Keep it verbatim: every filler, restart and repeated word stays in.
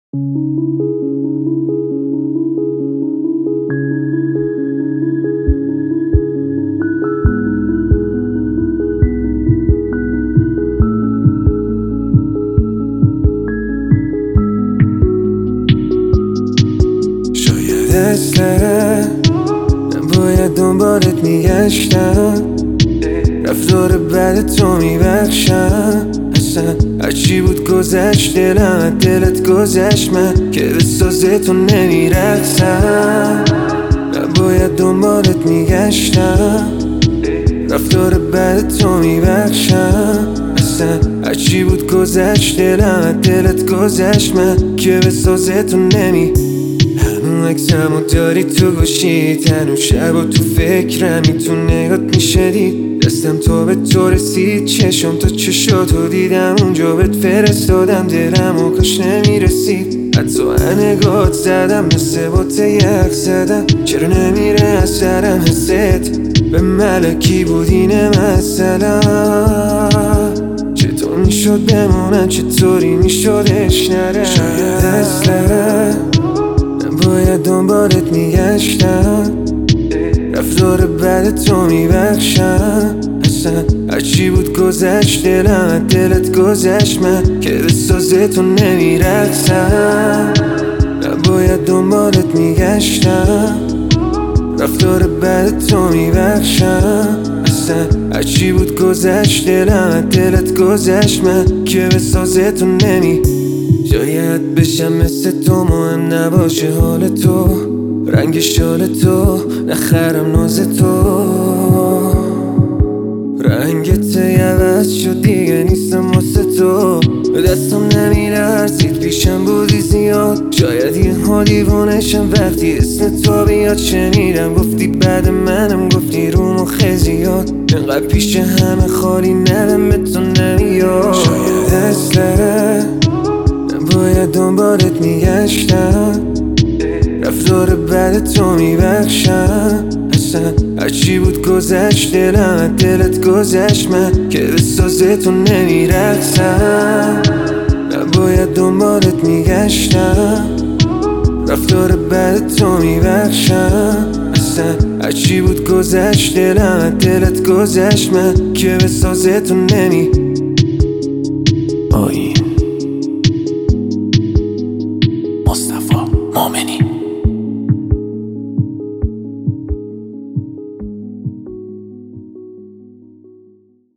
شاید اصلا نباید دنبالت میگشتم، رفتار بد تو میبخشم. اصلا هرچی بود گذشت، دلم از دلت گذشت، من که بسازه تو نمیرقصم. نباید دنبالت میگشتم، رفتار بد تو میبخشم. اصلا هرچی بود گذشت، دلم از دلت گذشت، من که بسازه تو نمی هنو عکسمو داری تو گوشیت، هنو شب و تو فکرمی، تو نگات میشدی دستم تو به تو رسید، چشم تا چشاتو دیدم اونجا بهت فرستادم، دلم و کاش نمیرسید. حتی نگات زدم مثل باته یخ زدم، چرا نمیره از سرم حست به ملکی بود اینه مثلا. چطور میشد بمونم، چطوری میشدش نرم. شاید اصلا نباید دنبالت میگشتم، رفتار بد تو میبخشم. اصلا هرچی بود گذشت، دلم از دلت گذشت، من که بسازه تو نمیرقصم. نباید دنبالت میگشتم، رفتار بد تو میبخشم. اصلا هرچی بود گذشت، دلم از دلت گذشت، من که بسازه تو نمی شاید بشم مثل تو، مهم نباشه حال تو، رنگ شال تو، نخرم ناز تو. رنگت عوض شد دیگه نیستم واسه تو، دستم نمیلرزید پیشم بودی زیاد. شاید یه ها دیوانشم وقتی اسم تو بیاد، شنیدم گفتی بعد منم، گفتی رو مخ زیاد، انقدر پیش همه خالی ندم به تو نمیاد. شاید اصلا نباید دنبالت میگشتم، رفتار بد تو میبخشم. اصلا هرچی بود گذشت، دلم از دلت گذشت، من که بسازه تو نمیرقصم. نباید دنبالت میگشتم، رفتار بد تو میبخشم. اصلا هرچی بود گذشت، دلم از دلت گذشت، من که بسازه تو نمی آی